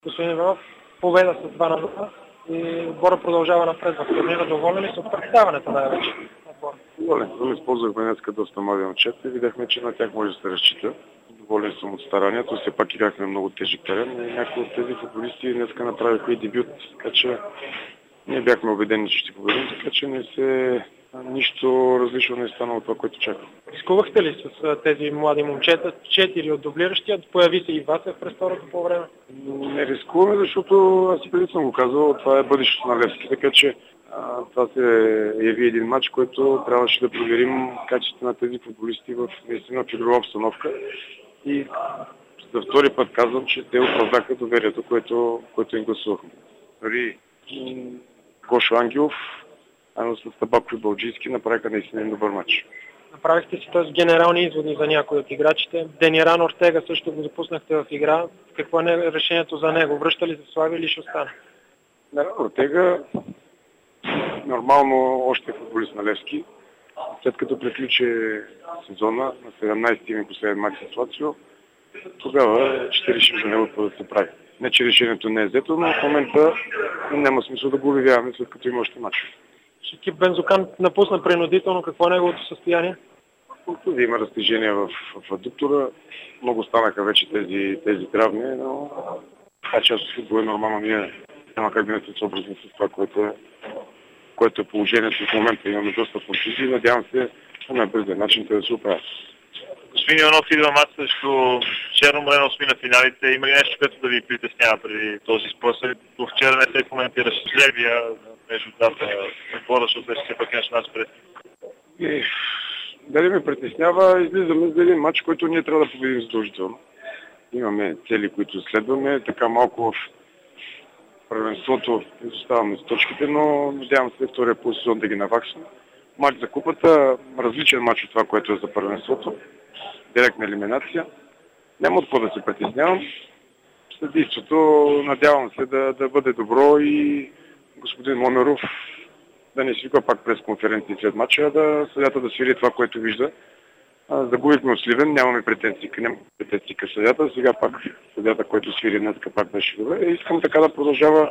Господин Иванов, победа с 2-0 и отбора продължава напред в турнира. Доволни ли са от представянето най-вече? Доволен съм. Използвахме днеска доста млади момчета и видяхме, че на тях може да се разчита. Доволен съм от старанието. Все пак играхме много тежък терен и някои от тези футболисти днеска направиха и дебют, така че ние бяхме убедени, че ще победим, така че не се нищо различно не е станало от това, което чакам. Рискувахте ли с тези млади момчета? 4 от дублиращия, появи се и Васев през второто по време? Не рискуваме, защото аз и преди съм го казал, това е бъдещето на Левски, така че това се яви един матч, който трябваше да проверим качеството на тези футболисти в наистина в игрова обстановка. И за втори път казвам, че те оправдаха доверието, което им гласувахме. Дори Гошо Ангелов, с Табаков и Балджийски направиха наистина един добър матч. Направихте си т.е. генерални изводи за някои от играчите. Дениран Ортега също го запуснахте в игра. Какво е решението за него? Връща ли се Слави или ще остане? Ортега нормално още е футболист на Левски. След като приключи сезона на 17-ти ми последен матч с Лацио, тогава ще решим за него какво да се прави. Не, че решението не е взето, но в момента няма смисъл да го обявяваме, след като има още матч. Шикип Бензокан напусна принудително. Какво е неговото състояние? Има разтежение в адуктора. Много станаха вече тези травми, но това част от футбол е нормално. Ние няма как да не се съобразим с това, което е положението в момента. Имаме доста контузии. Надявам се по най-бързия начин да се оправят. Господин Иванов, идва мач срещу Черно море на осмина финалите. Има ли нещо, което да ви притеснява преди този способ? До вчера не се коментираше жребия между двата отбора, защото беше все пак нещо нас пред. Дали ме притеснява, излизаме за един матч, който ние трябва да победим задължително. Имаме цели, които следваме, така малко в първенството изоставаме с точките, но надявам се втория полусезон да ги наваксаме. Матч за купата, различен матч от това, което е за първенството. Директна елиминация. Няма от какво да се притеснявам. Съдейството надявам се да бъде добро и господин Момеров да не свиква пак през конференции след матча, да съдята да свири това, което вижда. Загубихме от Сливен, нямаме претенции към съдята. Сега пак съдята, който свири днес, пак беше добре. Искам така да продължава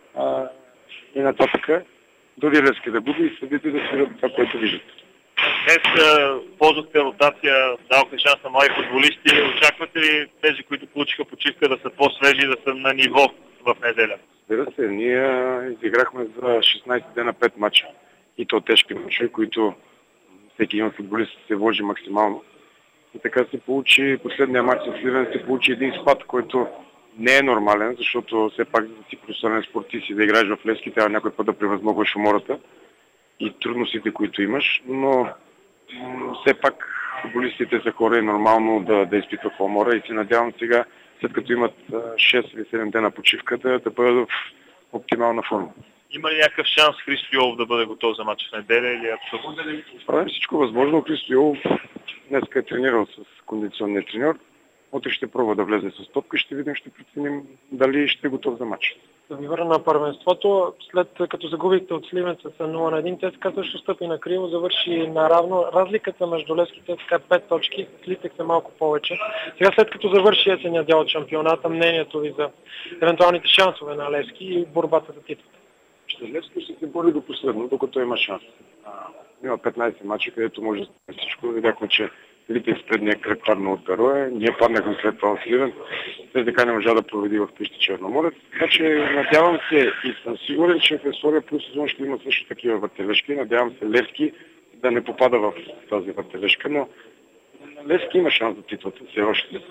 и нататък. Дори Левски да губи и съдите да свирят това, което виждат. Днес ползвахте ротация, давахте шанс на млади футболисти. Очаквате ли тези, които получиха почивка, да са по-свежи, да са на ниво в неделя? Разбира се, ние изиграхме за 16 дена 5 мача. И то тежки мачове, които всеки един футболист се вложи максимално. И така се получи, последния мач с Сливен се получи един спад, който не е нормален, защото все пак за да си професионален спортист и да играеш в Левски, трябва някой път да превъзмогваш умората и трудностите, които имаш, но все пак футболистите са хора и нормално да изпитват умора и се надявам сега, след като имат 6 или 7 дена почивка, да бъдат в оптимална форма. Има ли някакъв шанс Христо Йолов да бъде готов за матч в неделя или абсолютно? Правим всичко възможно. Христо Йолов днес е тренирал с кондиционния треньор. Утре ще пробва да влезе с топка и ще видим, ще преценим дали ще е готов за матч. Да ви върна на първенството. След като загубихте от Сливен с 0-1, ТСК също стъпи на криво, завърши наравно. Разликата между Левски и ТСК 5 точки, слитък се малко повече. Сега след като завърши есения дял от шампионата, мнението ви за евентуалните шансове на Левски и борбата за титлата? Левски ще се бори до последно, докато има шанс. Има 15 мача, където може да стане всичко. Видяхме, че Литик в предния кръг падна от Гарое, ние паднахме след това от Сливен. ТСК не можа да проведи в пища Черноморец. Така че надявам се и съм сигурен, че в втория полусезон ще има също такива въртележки. Надявам се Левски да не попада в тази въртележка, но Левски има шанс за титлата все още.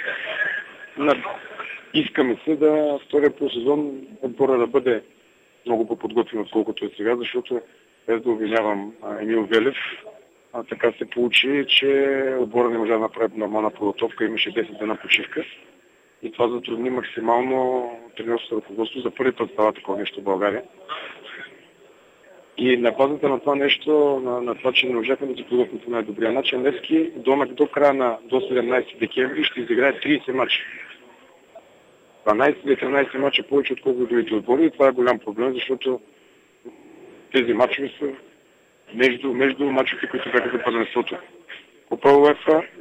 Искаме се да втория полусезон отбора да бъде много по-подготвен, отколкото е сега, защото без да обвинявам Емил Велев, така се получи, че отбора не може да направи нормална подготовка, имаше 10 дена почивка и това затрудни максимално тренерското ръководство. За първи път става такова нещо в България. И на базата на това нещо, на това, че не можахме да се подготвим по най-добрия начин, Левски до края до 17 декември ще изиграе 30 мача. 12 или 13 мача повече отколкото другите отбори и това е голям проблем, защото тези мачове са между мачовете, които бяха за първенството. Купа УЕФА,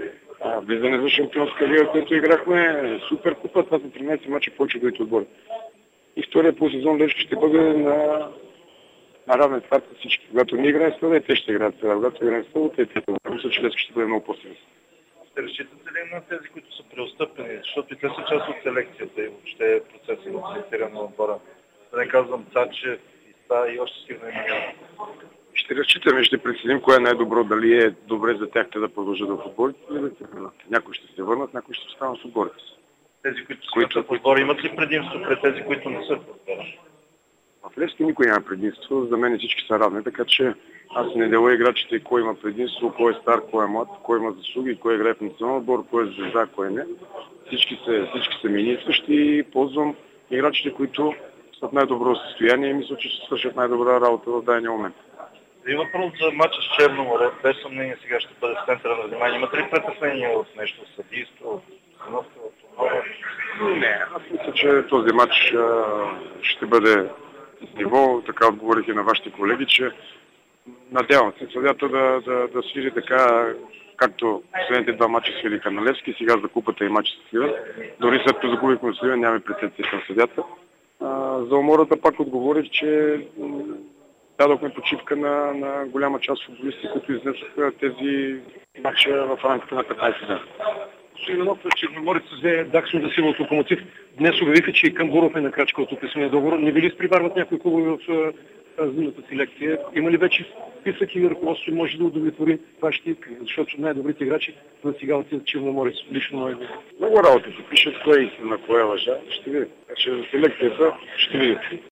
Влизане за шампионска лига, който играхме, супер купа, това са 13 мача повече от отбори. И втория полусезон Левски ще бъде на равен старт с всички. Когато ние играем с това, те ще играят сега. Когато играем с това, те. Мисля, че Левски ще бъде много по-силен. Ще разчитате ли на тези, които са преотстъпени? Защото и те са част от селекцията и въобще процеса на селектиране на отбора. Да не казвам Цачев, Иста и още сигурно има. Ще разчитаме, ще преценим кое е най-добро, дали е добре за тях да продължат в отборите или да се върнат. Някои ще се върнат, някои ще останат в отборите. Тези, които са в отбора, имат ли предимство пред тези, които не са в отбора? В Левски никой няма предимство, за мен всички са равни, така че аз не дела играчите кой има предимство, кой е стар, кой е млад, кой има заслуги, кой играе в национален отбор, кой е звезда, кой не. Всички са министващи и ползвам играчите, които са в най-добро състояние и мисля, че ще свършат най-добра работа в дадения момент. Има въпрос за матча с Черно море. Без съмнение сега ще бъде в центъра на внимание. Имате ли притеснение от нещо, съдийство, обстановка, от отбора? Не, аз мисля, че този матч ще бъде с ниво. Така отговорих и на вашите колеги, че надявам се съдята да свири така, както последните два матча свириха на Левски, сега за купата и матча с Сливен. Дори след като загубихме Сливен, нямаме претенции към съдята. За умората пак отговорих, че дадохме почивка на голяма част от футболисти, които изнесоха тези матча в рамките на 15 дни. Иванов, Черноморец взе Даксон да сила от Локомотив. Днес обявиха, че и Камбуров е на крачка от описания договор. Не би ли изпреварват някои клубове в зимната селекция? Има ли вече списък и ръководство може да удовлетвори вашите искания? Защото най-добрите играчи на сега отиват Черноморец. Лично мое мнение. Много работа се пишат, кое е истина, кое е лъжа. Ще видим. За селекцията ще видим.